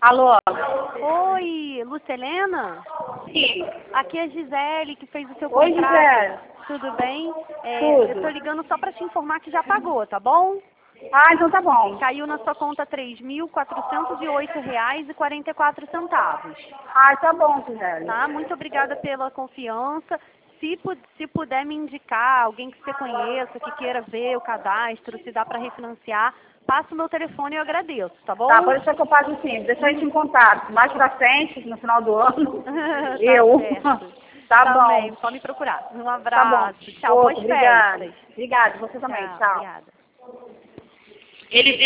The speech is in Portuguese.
Alô? Oi, Lucelena? Sim. Aqui é a Gisele, que fez o seu Oi, contrato. Gisele. Tudo bem? Tudo. Eu tô ligando só para te informar que já pagou, tá bom? Ah, então tá bom. Caiu na sua conta R$ 3.408,44. Ah, tá bom, Gisele. Tá? Muito obrigada pela confiança. Se puder me indicar alguém que você conheça, que queira ver o cadastro, se dá para refinanciar, passa o meu telefone e eu agradeço, tá bom? Tá, pode deixar que eu pague sim. Deixa a gente em contato. Mais pra frente, no final do ano. Tá eu. certo. Tá Também, bom. só me procurar. Um Tá bom. abraço. Tchau, boas Outro, obrigada. festas. Obrigada, você também. Tchau, Tchau. obrigada. Ele